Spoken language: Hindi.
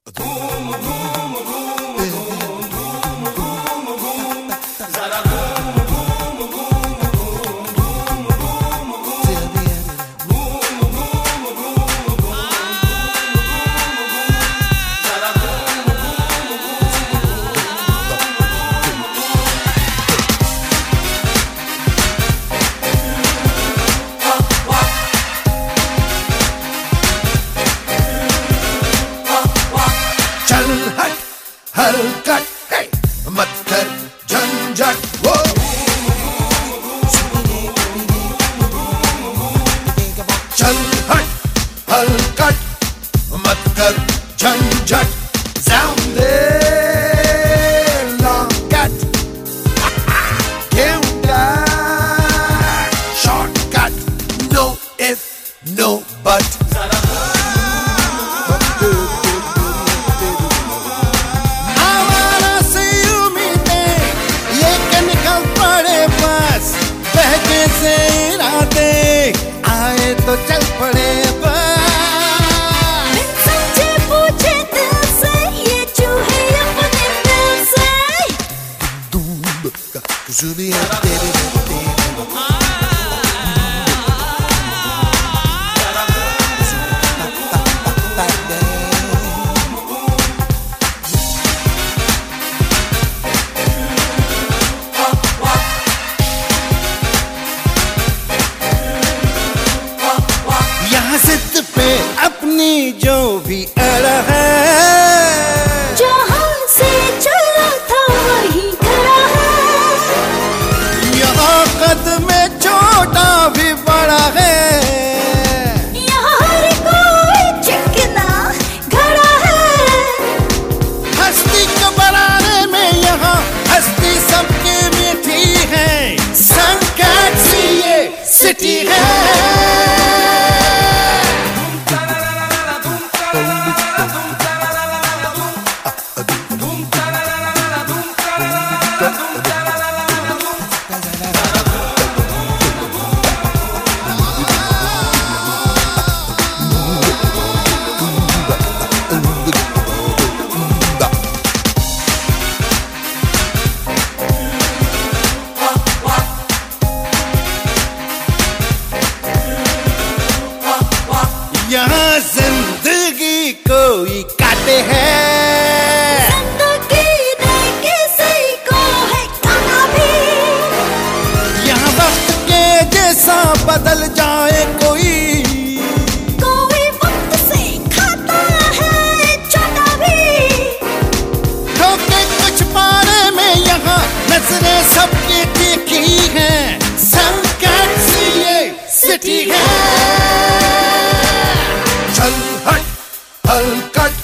हलकट हे मत कर झंझट वो चल हट हलकट मत कर झंझट sound longcut shortcut no if no but से इरादे आए तो चल पड़े सच्चे पूछे दिल से ये चूहे अपने दिल से जिद पे अपनी जो भी अड़ है जहाँ से चला था वहीं खड़ा है यहाँ कद में छोटा भी बड़ा है यहाँ हर कोई चिकना खड़ा है हस्ती को बनाने में यहाँ हस्ती सबके मीठी है संकट सी ये सिटी है यहाँ जिंदगी कोई काटे है जिंदगी ने किसी को है खाना भी यहाँ वक्त के जैसा बदल जाए कोई वक्त से खाता है छोटा भी ठोके कुछ पारे में यहाँ नजरें सबकी तीखी हैं संकट सी ये सिटी है चल हट हलकट